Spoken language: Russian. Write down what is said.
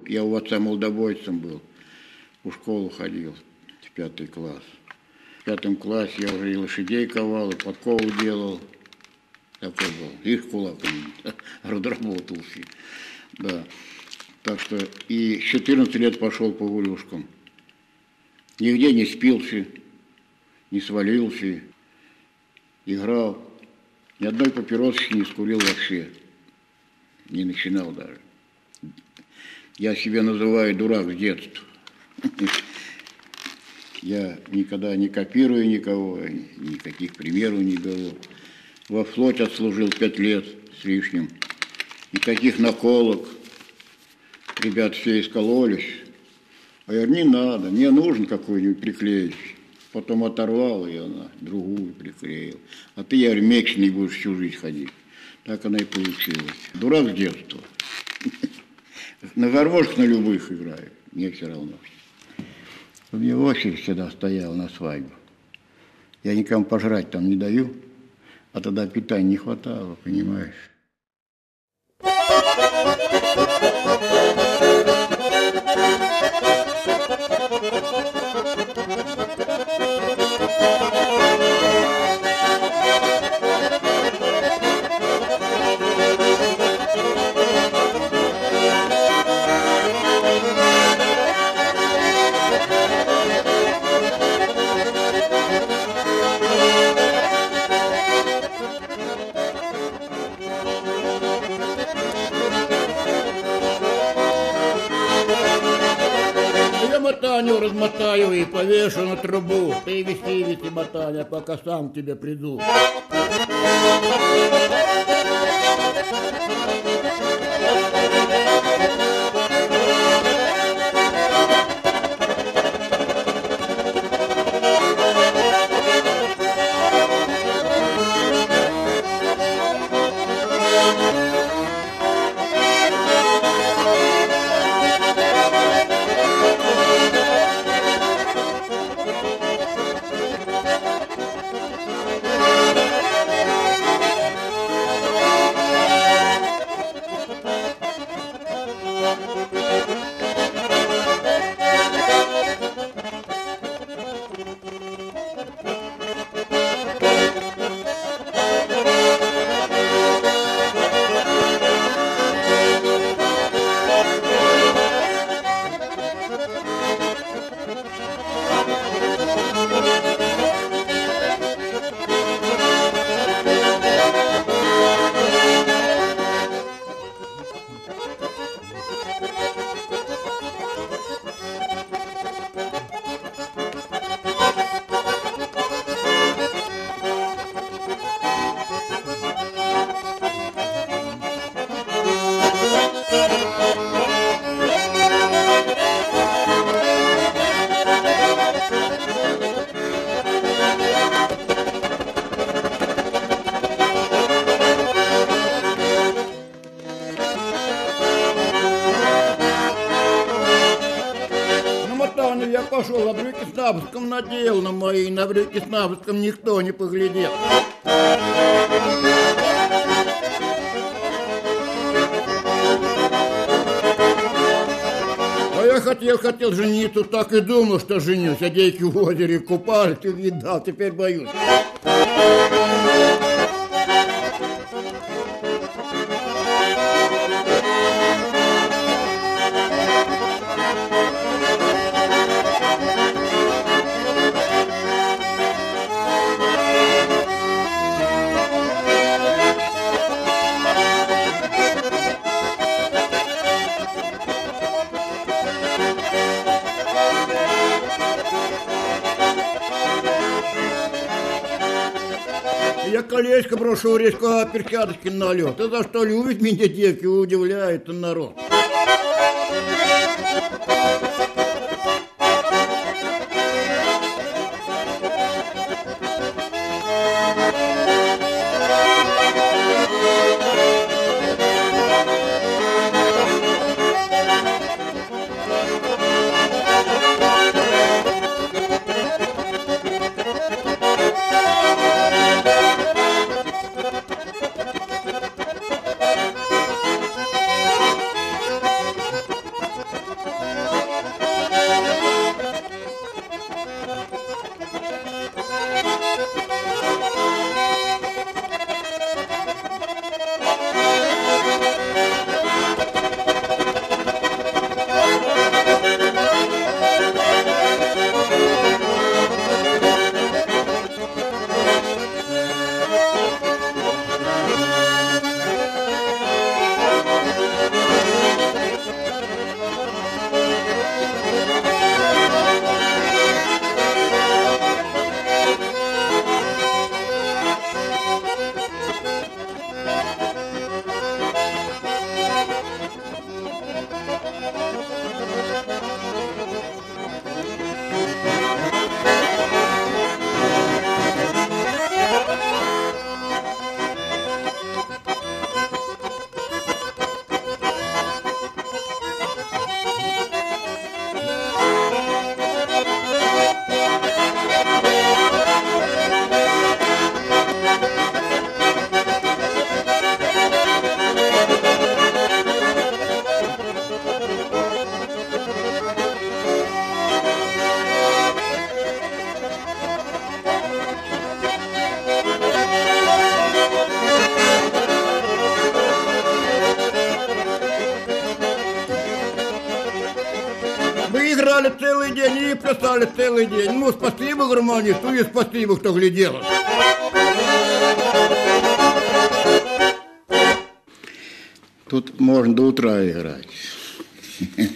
Я у отца молдобойцем был, в школу ходил, в 5 класс. В 5 классе я уже и лошадей ковал, и подкову делал. Такой был. Их кулак разработался. Да. Так что и с 14 лет пошел по улюшкам. Нигде не спился, не свалился, играл. Ни одной папиросочки не скурил вообще. Не начинал даже. Я себя называю дурак с детства. Я никогда не копирую никого, никаких примеров не беру. Во флоте отслужил 5 лет с лишним. Никаких наколок. Ребят все искололись. А я говорю, не надо, мне нужен какой-нибудь приклеить. Потом оторвал ее на другую приклеил. А ты, я говорю, меченый будешь всю жизнь ходить. Так она и получилась. Дурак с детства. На гармошках на любых играю. Мне все равно. У меня очередь всегда стояла на свадьбу. Я никому пожрать там не даю. А тогда питания не хватало, понимаешь. Мотаню размотаю и повешу на трубу. Ты виси, мотаня, пока сам к тебе приду. Я пошел, а брюки с набуском надел на мои, на брюки с набуском никто не поглядел. А я хотел жениться, так и думал, что женюсь. А девки в озере купались, и видал, теперь боюсь. Я колечко брошу, резко, а перчаточки налет. Это за что любит меня девки, удивляет народ. играли целый день и плясали целый день. Ну, спасибо гармонисту и спасибо, кто глядел. Тут можно до утра играть.